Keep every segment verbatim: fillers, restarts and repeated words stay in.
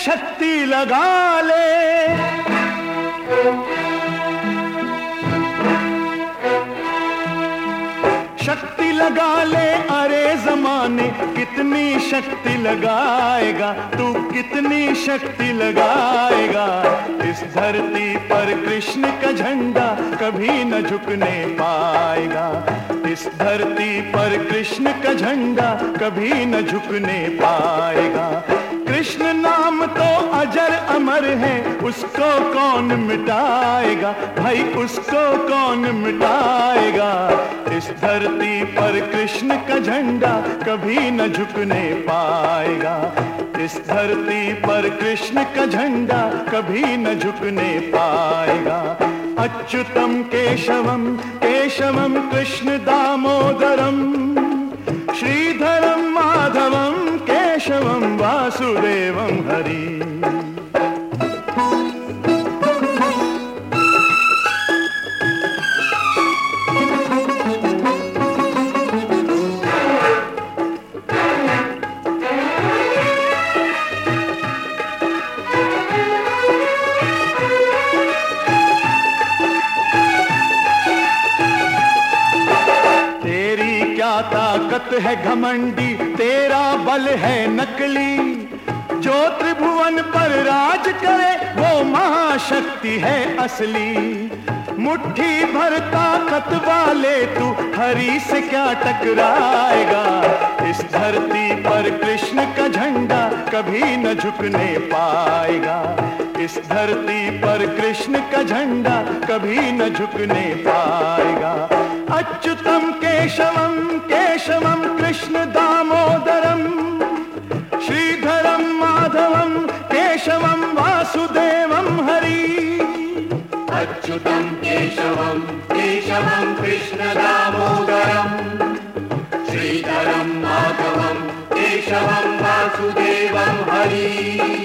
शक्ति लगा ले। शक्ति लगा ले, अरे जमाने कितनी शक्ति लगाएगा तू, कितनी शक्ति लगाएगा। इस धरती पर कृष्ण का झंडा कभी न झुकने पाएगा। इस धरती पर कृष्ण का झंडा कभी न झुकने पाएगा। कृष्ण नाम तो अजर अमर है, उसको कौन मिटाएगा भाई, उसको कौन मिटाएगा। इस धरती पर कृष्ण का झंडा कभी न झुकने पाएगा। इस धरती पर कृष्ण का झंडा कभी न झुकने पाएगा। अच्युतम केशवम केशवम कृष्ण दामोदरम, श्रीधरम माधवम केशवम वासुदेवम हरि। ताकत है घमंडी, तेरा बल है नकली। जो त्रिभुवन पर राज करे वो महाशक्ति है असली। मुट्ठी भर ताकत वाले तू हरि से क्या टकराएगा। इस धरती पर कृष्ण का झंडा कभी न झुकने पाएगा। इस धरती पर कृष्ण का झंडा कभी न झुकने पाएगा। अच्युतम केशवम केशवम कृष्ण दामोदरम, श्रीधरम माधवम केशवम वासुदेवम हरि। अच्युतम केशवम केशवम कृष्ण दामोदरम, श्रीधरम माधवम केशवम वासुदेवम हरि।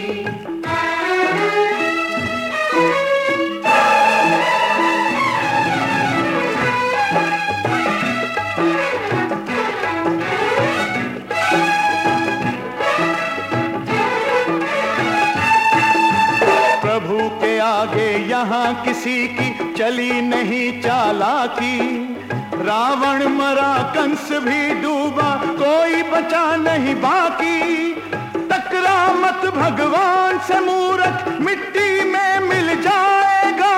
प्रभु के आगे यहाँ किसी की चली नहीं चालाकी। रावण मरा, कंस भी डूबा, कोई बचा नहीं बाकी। टकरा मत भगवान से मूर्ख, मिट्टी में मिल जाएगा।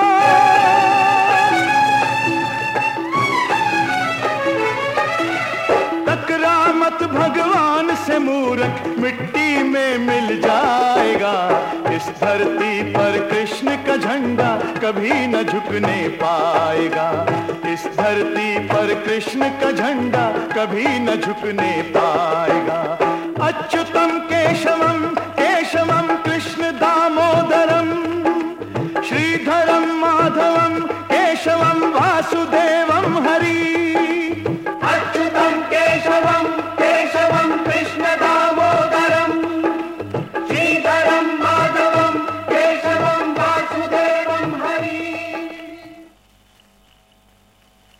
टकरा मत भगवान से मूर्ख, मिट्टी में मिल जाएगा। इस धरती पर कृष्ण का झंडा कभी न झुकने पाएगा। इस धरती पर कृष्ण का झंडा कभी न झुकने पाएगा। अच्युतम केशवम